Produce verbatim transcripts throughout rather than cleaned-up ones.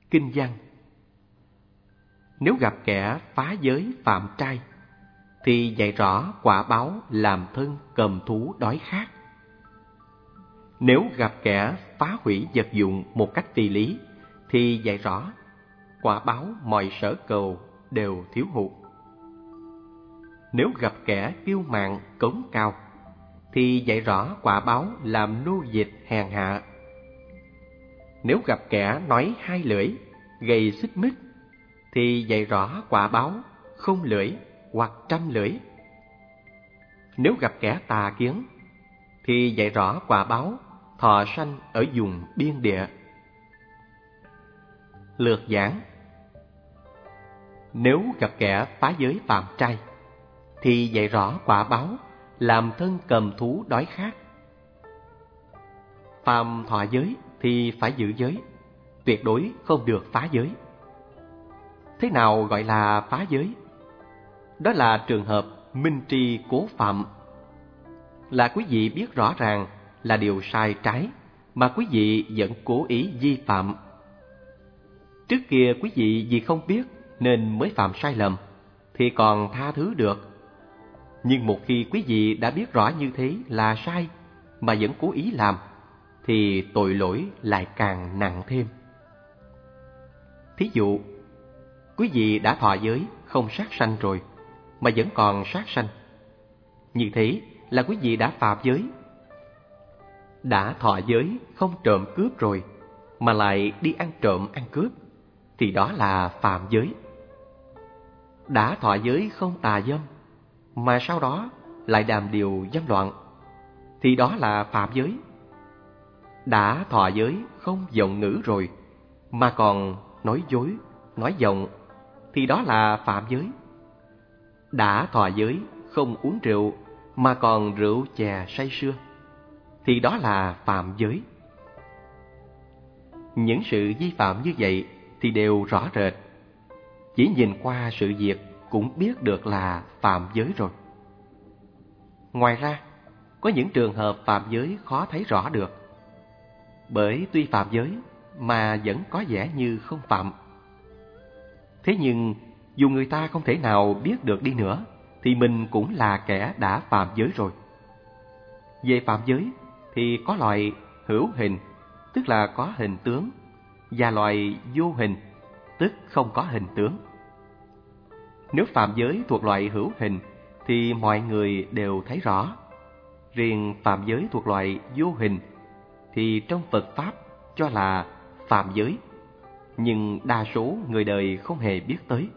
Kinh văn: nếu gặp kẻ phá giới phạm trai, thì dạy rõ quả báo làm thân cầm thú đói khát. Nếu gặp kẻ phá hủy vật dụng một cách phi lý, thì dạy rõ quả báo mọi sở cầu đều thiếu hụt. Nếu gặp kẻ kiêu mạn cống cao, thì dạy rõ quả báo làm nô dịch hèn hạ. Nếu gặp kẻ nói hai lưỡi, gây xích mích, thì dạy rõ quả báo không lưỡi hoặc trăm lưỡi. Nếu gặp kẻ tà kiến, thì dạy rõ quả báo thọ sanh ở vùng biên địa. Lược giảng: nếu gặp kẻ phá giới phạm trai, thì dạy rõ quả báo làm thân cầm thú đói khát. Phạm thọ giới thì phải giữ giới, tuyệt đối không được phá giới. Thế nào gọi là phá giới? Đó là trường hợp minh tri cố phạm, là quý vị biết rõ ràng là điều sai trái, mà quý vị vẫn cố ý vi phạm. Trước kia quý vị vì không biết nên mới phạm sai lầm, thì còn tha thứ được. Nhưng một khi quý vị đã biết rõ như thế là sai, mà vẫn cố ý làm, thì tội lỗi lại càng nặng thêm. Thí dụ, quý vị đã thọ giới không sát sanh rồi, mà vẫn còn sát sanh. Như thế là quý vị đã phạm giới. Đã thọ giới không trộm cướp rồi, mà lại đi ăn trộm ăn cướp, thì đó là phạm giới. Đã thọ giới không tà dâm, mà sau đó lại đàm điều dâm loạn, thì đó là phạm giới. Đã thọ giới không vọng ngữ rồi, mà còn nói dối, nói vọng, thì đó là phạm giới. Đã thọ giới không uống rượu, mà còn rượu chè say sưa, thì đó là phạm giới. Những sự vi phạm như vậy thì đều rõ rệt, chỉ nhìn qua sự việc cũng biết được là phạm giới rồi. Ngoài ra, có những trường hợp phạm giới khó thấy rõ được, bởi tuy phạm giới mà vẫn có vẻ như không phạm. Thế nhưng dù người ta không thể nào biết được đi nữa, thì mình cũng là kẻ đã phạm giới rồi. Về phạm giới thì có loại hữu hình, tức là có hình tướng, và loại vô hình, tức không có hình tướng. Nếu phạm giới thuộc loại hữu hình thì mọi người đều thấy rõ. Riêng phạm giới thuộc loại vô hình thì trong Phật Pháp cho là phạm giới, nhưng đa số người đời không hề biết tới.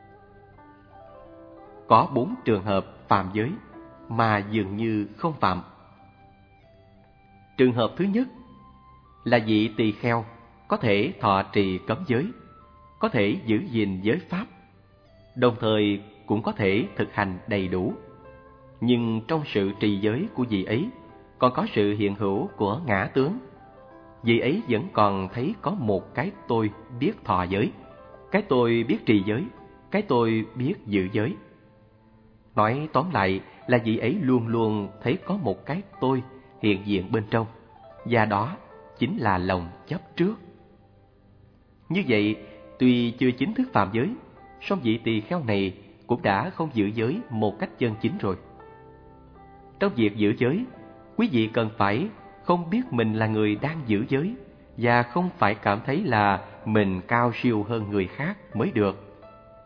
Có bốn trường hợp phạm giới mà dường như không phạm. Trường hợp thứ nhất là vị tỳ kheo có thể thọ trì cấm giới, có thể giữ gìn giới pháp, đồng thời cũng có thể thực hành đầy đủ. Nhưng trong sự trì giới của vị ấy còn có sự hiện hữu của ngã tướng. Vị ấy vẫn còn thấy có một cái tôi biết thọ giới, cái tôi biết trì giới, cái tôi biết giữ giới. Nói tóm lại là vị ấy luôn luôn thấy có một cái tôi hiện diện bên trong, và đó chính là lòng chấp trước. Như vậy, tuy chưa chính thức phạm giới, song vị tỳ kheo này cũng đã không giữ giới một cách chân chính rồi. Trong việc giữ giới, quý vị cần phải không biết mình là người đang giữ giới, và không phải cảm thấy là mình cao siêu hơn người khác mới được.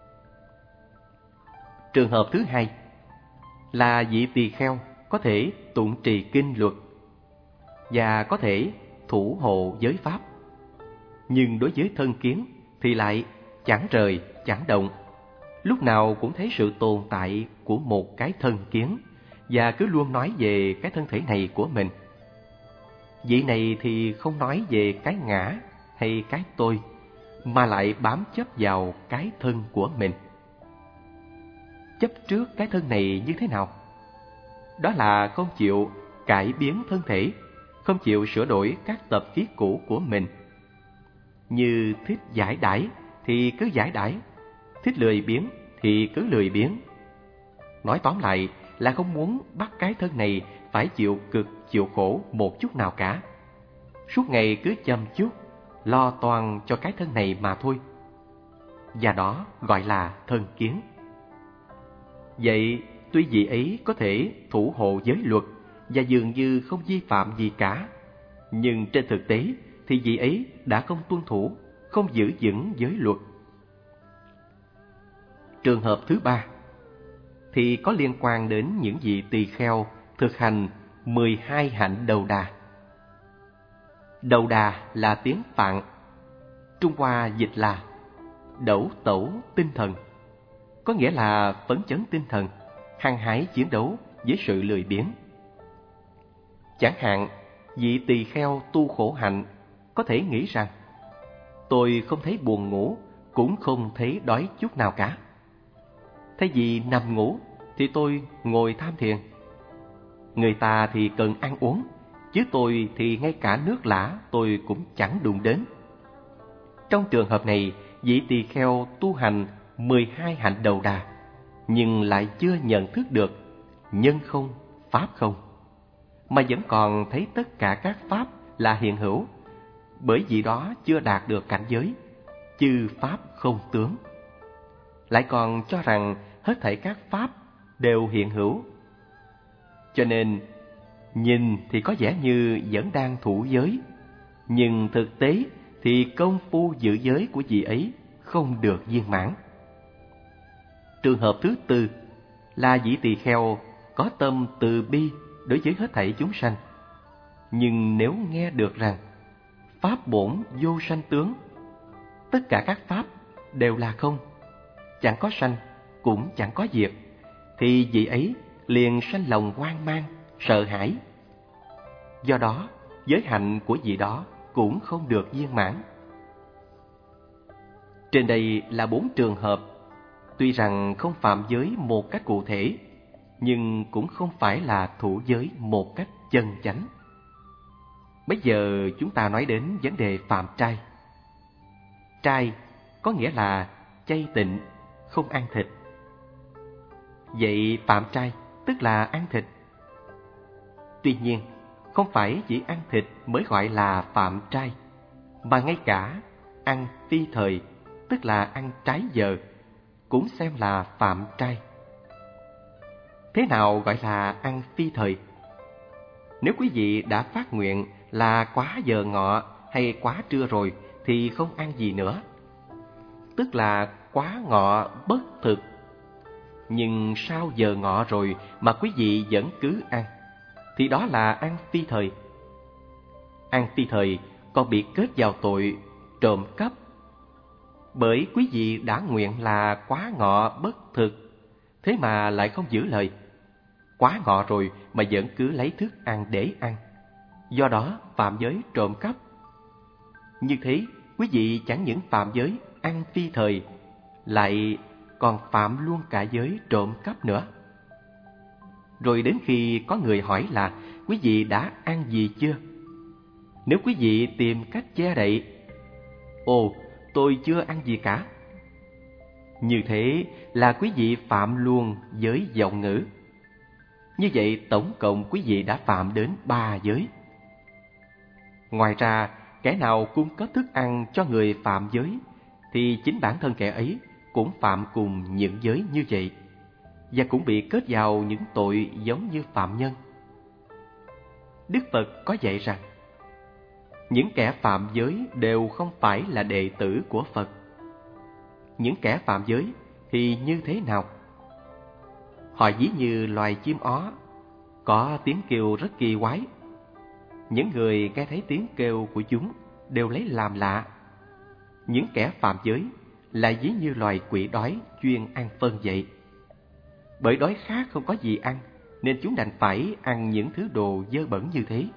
Trường hợp thứ hai là vị tỳ kheo có thể tụng trì kinh luật và có thể thủ hộ giới pháp, nhưng đối với thân kiến thì lại chẳng rời chẳng động, lúc nào cũng thấy sự tồn tại của một cái thân kiến, và cứ luôn nói về cái thân thể này của mình. Vị này thì không nói về cái ngã hay cái tôi, mà lại bám chấp vào cái thân của mình. Chấp trước cái thân này như thế nào? Đó là không chịu cải biến thân thể, không chịu sửa đổi các tập khí cũ của mình. Như thích giải đãi thì cứ giải đãi, thích lười biếng thì cứ lười biếng. Nói tóm lại là không muốn bắt cái thân này phải chịu cực chịu khổ một chút nào cả. Suốt ngày cứ chăm chút, lo toan cho cái thân này mà thôi. Và đó gọi là thân kiến. Vậy tuy vị ấy có thể thủ hộ giới luật và dường như không vi phạm gì cả, nhưng trên thực tế thì vị ấy đã không tuân thủ, không giữ vững giới luật. Trường hợp thứ ba thì có liên quan đến những vị tỳ kheo thực hành mười hai hạnh đầu đà. Đầu đà là tiếng Phạn, Trung Hoa dịch là đẩu tẩu tinh thần, có nghĩa là phấn chấn tinh thần, hăng hái chiến đấu với sự lười biếng. Chẳng hạn, vị tỳ kheo tu khổ hạnh có thể nghĩ rằng tôi không thấy buồn ngủ, cũng không thấy đói chút nào cả. Thay vì nằm ngủ thì tôi ngồi tham thiền. Người ta thì cần ăn uống, chứ tôi thì ngay cả nước lã tôi cũng chẳng đụng đến. Trong trường hợp này, vị tỳ kheo tu hành mười hai hạnh đầu đà, nhưng lại chưa nhận thức được nhân không, pháp không, mà vẫn còn thấy tất cả các pháp là hiện hữu, bởi vì đó chưa đạt được cảnh giới chư pháp không tướng. Lại còn cho rằng hết thảy các pháp đều hiện hữu. Cho nên, nhìn thì có vẻ như vẫn đang thủ giới, nhưng thực tế thì công phu giữ giới của vị ấy không được viên mãn. Trường hợp thứ tư là vị tỳ kheo có tâm từ bi đối với hết thảy chúng sanh, nhưng nếu nghe được rằng pháp bổn vô sanh tướng, tất cả các pháp đều là không, chẳng có sanh cũng chẳng có diệt, thì vị ấy liền sanh lòng hoang mang, sợ hãi. Do đó, giới hạnh của vị đó cũng không được viên mãn. Trên đây là bốn trường hợp, tuy rằng không phạm giới một cách cụ thể, nhưng cũng không phải là thủ giới một cách chân chánh. Bây giờ chúng ta nói đến vấn đề phạm trai. Trai có nghĩa là chay tịnh, không ăn thịt. Vậy phạm trai tức là ăn thịt. Tuy nhiên, không phải chỉ ăn thịt mới gọi là phạm trai, mà ngay cả ăn phi thời, tức là ăn trái giờ, cũng xem là phạm trai. Thế nào gọi là ăn phi thời? Nếu quý vị đã phát nguyện là quá giờ ngọ hay quá trưa rồi thì không ăn gì nữa, tức là quá ngọ bất thực. Nhưng sau giờ ngọ rồi mà quý vị vẫn cứ ăn, thì đó là ăn phi thời. Ăn phi thời còn bị kết vào tội trộm cắp, bởi quý vị đã nguyện là quá ngọ bất thực, thế mà lại không giữ lời. Quá ngọ rồi mà vẫn cứ lấy thức ăn để ăn, do đó phạm giới trộm cắp. Như thế, quý vị chẳng những phạm giới ăn phi thời, lại còn phạm luôn cả giới trộm cắp nữa. Rồi đến khi có người hỏi là quý vị đã ăn gì chưa? Nếu quý vị tìm cách che đậy, ồ, tôi chưa ăn gì cả, như thế là quý vị phạm luôn giới vọng ngữ. Như vậy tổng cộng quý vị đã phạm đến ba giới. Ngoài ra, kẻ nào cung cấp thức ăn cho người phạm giới thì chính bản thân kẻ ấy cũng phạm cùng những giới như vậy, và cũng bị kết vào những tội giống như phạm nhân. Đức Phật có dạy rằng những kẻ phạm giới đều không phải là đệ tử của Phật. Những kẻ phạm giới thì như thế nào? Họ ví như loài chim ó, có tiếng kêu rất kỳ quái. Những người nghe thấy tiếng kêu của chúng đều lấy làm lạ. Những kẻ phạm giới lại ví như loài quỷ đói chuyên ăn phân vậy. Bởi đói khát không có gì ăn, nên chúng đành phải ăn những thứ đồ dơ bẩn như thế.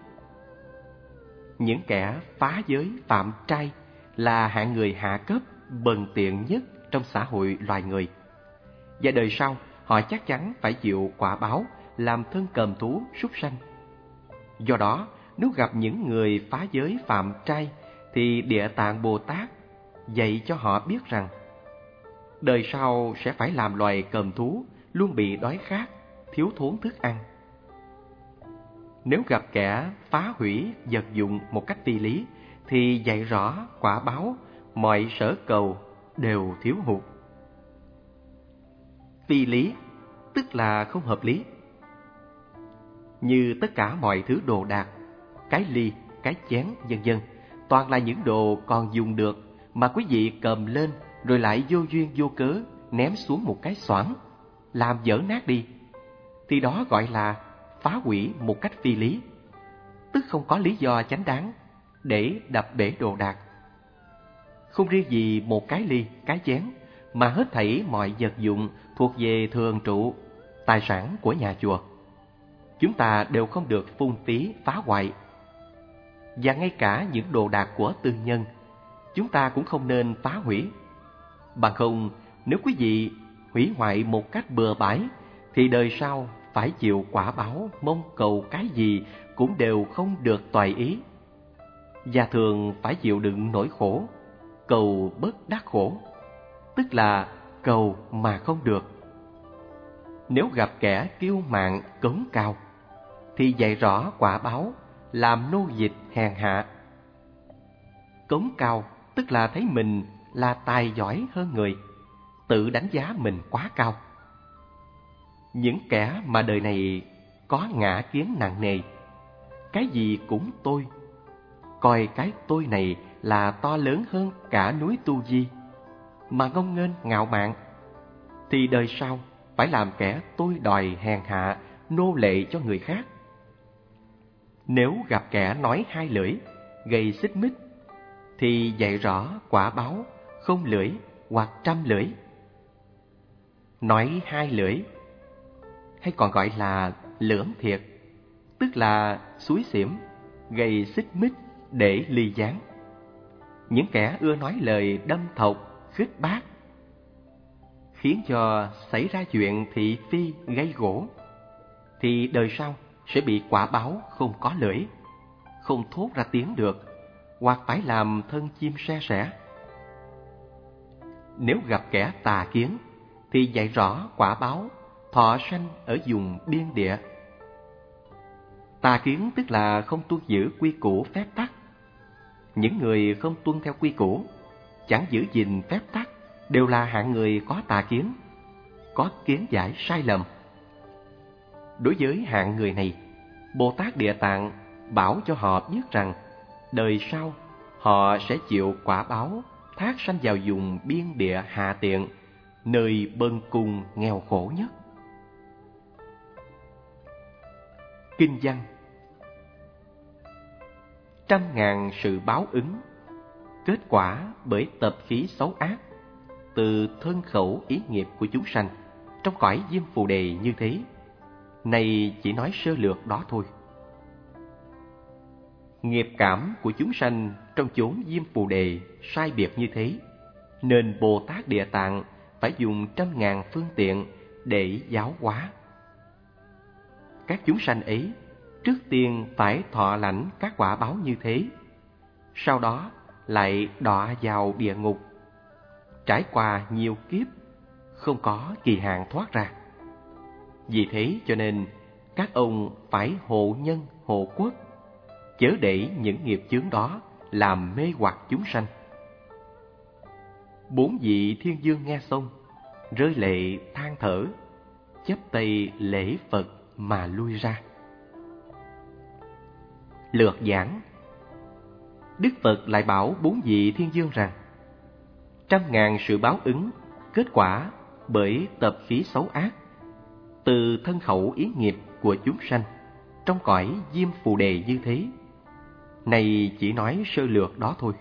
Những kẻ phá giới phạm trai là hạng người hạ cấp, bần tiện nhất trong xã hội loài người. Và đời sau, họ chắc chắn phải chịu quả báo làm thân cầm thú súc sanh. Do đó, nếu gặp những người phá giới phạm trai, thì Địa Tạng Bồ Tát dạy cho họ biết rằng đời sau sẽ phải làm loài cầm thú, luôn bị đói khát, thiếu thốn thức ăn. Nếu gặp kẻ phá hủy vật dụng một cách phi lý, thì dạy rõ quả báo mọi sở cầu đều thiếu hụt. Phi lý tức là không hợp lý. Như tất cả mọi thứ đồ đạc, cái ly, cái chén, vân vân, toàn là những đồ còn dùng được mà quý vị cầm lên rồi lại vô duyên vô cớ ném xuống một cái xoảng, làm dở nát đi, thì đó gọi là phá hủy một cách phi lý, tức không có lý do chánh đáng để đập bể đồ đạc. Không riêng gì một cái ly, cái chén, mà hết thảy mọi vật dụng thuộc về thường trụ, tài sản của nhà chùa, chúng ta đều không được phung phí phá hoại. Và ngay cả những đồ đạc của tư nhân, chúng ta cũng không nên phá hủy. Bằng không, nếu quý vị hủy hoại một cách bừa bãi, thì đời sau phải chịu quả báo mong cầu cái gì cũng đều không được toại ý, và thường phải chịu đựng nỗi khổ, cầu bất đắc khổ, tức là cầu mà không được. Nếu gặp kẻ kiêu mạn cống cao, thì dạy rõ quả báo làm nô dịch hèn hạ. Cống cao tức là thấy mình là tài giỏi hơn người, tự đánh giá mình quá cao. Những kẻ mà đời này có ngã kiến nặng nề, cái gì cũng tôi, coi cái tôi này là to lớn hơn cả núi Tu Di, mà ngông nghênh ngạo mạn, thì đời sau phải làm kẻ tôi đòi hèn hạ, nô lệ cho người khác. Nếu gặp kẻ nói hai lưỡi, gây xích mích, thì dạy rõ quả báo không lưỡi hoặc trăm lưỡi. Nói hai lưỡi, hay còn gọi là lưỡng thiệt, tức là xúi xỉm, gây xích mích để ly gián. Những kẻ ưa nói lời đâm thọc, khích bác, khiến cho xảy ra chuyện thị phi gây gỗ, thì đời sau sẽ bị quả báo không có lưỡi, không thốt ra tiếng được, hoặc phải làm thân chim se sẻ. Nếu gặp kẻ tà kiến, thì dạy rõ quả báo thọ sanh ở vùng biên địa. Tà kiến tức là không tuân giữ quy củ phép tắc. Những người không tuân theo quy củ, chẳng giữ gìn phép tắc, đều là hạng người có tà kiến, có kiến giải sai lầm. Đối với hạng người này, Bồ Tát Địa Tạng bảo cho họ biết rằng đời sau họ sẽ chịu quả báo thác sanh vào vùng biên địa hạ tiện, nơi bần cùng nghèo khổ nhất. Kinh văn: trăm ngàn sự báo ứng, kết quả bởi tập khí xấu ác, từ thân khẩu ý nghiệp của chúng sanh trong cõi Diêm Phù Đề như thế. Này chỉ nói sơ lược đó thôi. Nghiệp cảm của chúng sanh trong chốn Diêm Phù Đề sai biệt như thế, nên Bồ Tát Địa Tạng phải dùng trăm ngàn phương tiện để giáo hóa. Các chúng sanh ấy trước tiên phải thọ lãnh các quả báo như thế, sau đó lại đọa vào địa ngục, trải qua nhiều kiếp, không có kỳ hạn thoát ra. Vì thế cho nên các ông phải hộ nhân hộ quốc, chớ để những nghiệp chướng đó làm mê hoặc chúng sanh. Bốn vị thiên vương nghe xong, rơi lệ than thở, chắp tay lễ Phật mà lui ra. Lược giảng: Đức Phật lại bảo bốn vị thiên vương rằng trăm ngàn sự báo ứng, kết quả bởi tập khí xấu ác, từ thân khẩu ý nghiệp của chúng sanh trong cõi Diêm Phù Đề như thế. Này chỉ nói sơ lược đó thôi.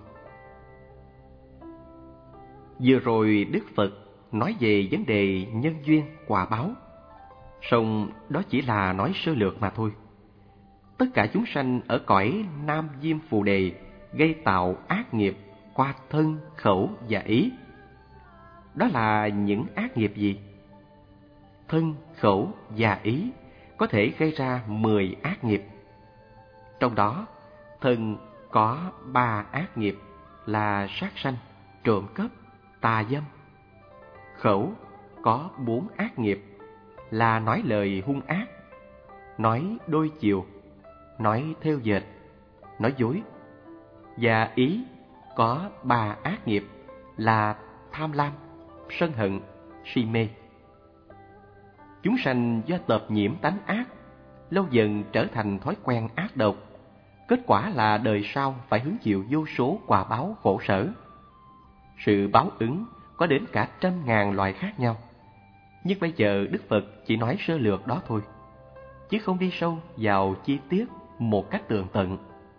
Vừa rồi Đức Phật nói về vấn đề nhân duyên quả báo, song đó chỉ là nói sơ lược mà thôi. Tất cả chúng sanh ở cõi Nam Diêm Phù Đề gây tạo ác nghiệp qua thân, khẩu và ý. Đó là những ác nghiệp gì? Thân, khẩu và ý có thể gây ra mười ác nghiệp. Trong đó, thân có ba ác nghiệp là sát sanh, trộm cắp, tà dâm. Khẩu có bốn ác nghiệp là nói lời hung ác, nói đôi chiều, nói thêu dệt, nói dối. và ý có ba ác nghiệp là tham lam, sân hận, si mê. Chúng sanh do tập nhiễm tánh ác, lâu dần trở thành thói quen ác độc. Kết quả là đời sau phải hứng chịu vô số quả báo khổ sở. Sự báo ứng có đến cả trăm ngàn loại khác nhau. Nhưng bây giờ Đức Phật chỉ nói sơ lược đó thôi, chứ không đi sâu vào chi tiết một cách tường tận.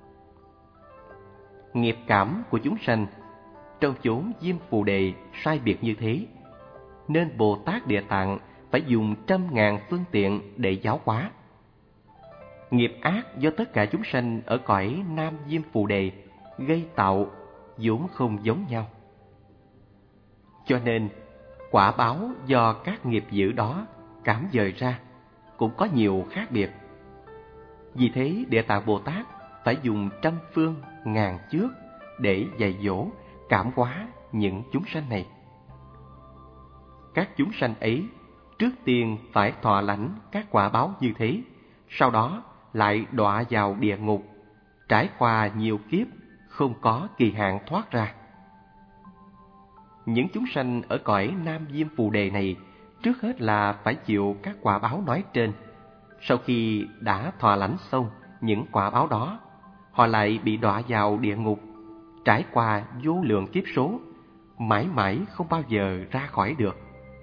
Nghiệp cảm của chúng sanh trong chốn Diêm Phù Đề sai biệt như thế, nên Bồ Tát Địa Tạng phải dùng trăm ngàn phương tiện để giáo hóa. Nghiệp ác do tất cả chúng sanh ở cõi Nam Diêm Phù Đề gây tạo vốn không giống nhau. Cho nên, quả báo do các nghiệp dữ đó cảm dời ra cũng có nhiều khác biệt. Vì thế, Địa Tạng Bồ Tát phải dùng trăm phương ngàn chước để dạy dỗ, cảm hóa những chúng sanh này. Các chúng sanh ấy trước tiên phải thọ lãnh các quả báo như thế, sau đó lại đọa vào địa ngục, trải qua nhiều kiếp không có kỳ hạn thoát ra. Những chúng sanh ở cõi Nam Diêm Phù Đề này trước hết là phải chịu các quả báo nói trên. Sau khi đã thọ lãnh xong những quả báo đó, họ lại bị đọa vào địa ngục, trải qua vô lượng kiếp số, mãi mãi không bao giờ ra khỏi được.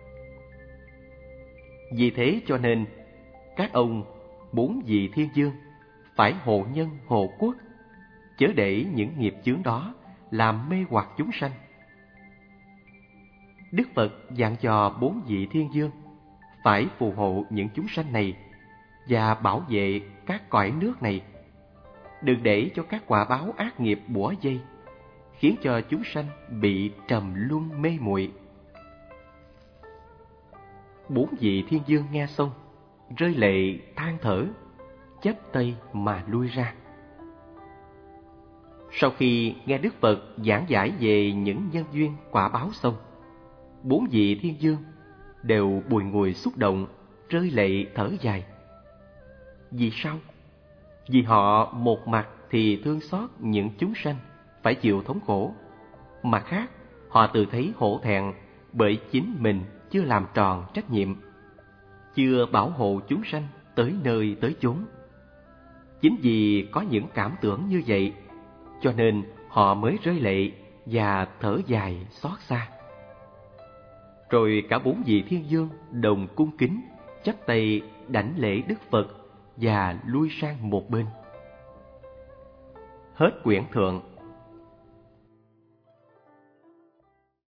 Vì thế cho nên, các ông bốn vị thiên dương phải hộ nhân hộ quốc, chớ để những nghiệp chướng đó làm mê hoặc chúng sanh. Đức Phật dặn dò bốn vị thiên dương phải phù hộ những chúng sanh này và bảo vệ các cõi nước này, đừng để cho các quả báo ác nghiệp bủa vây, khiến cho chúng sanh bị trầm luân mê muội. Bốn vị thiên dương nghe xong, rơi lệ than thở, chắp tay mà lui ra. Sau khi nghe Đức Phật giảng giải về những nhân duyên quả báo xong, bốn vị thiên dương đều bùi ngùi xúc động, rơi lệ thở dài. Vì sao? Vì họ một mặt thì thương xót những chúng sanh phải chịu thống khổ, mặt khác họ tự thấy hổ thẹn bởi chính mình chưa làm tròn trách nhiệm, chưa bảo hộ chúng sanh tới nơi tới chốn. Chính vì có những cảm tưởng như vậy, cho nên họ mới rơi lệ và thở dài xót xa. Rồi cả bốn vị thiên dương đồng cung kính chắp tay đảnh lễ Đức Phật và lui sang một bên. Hết quyển thượng.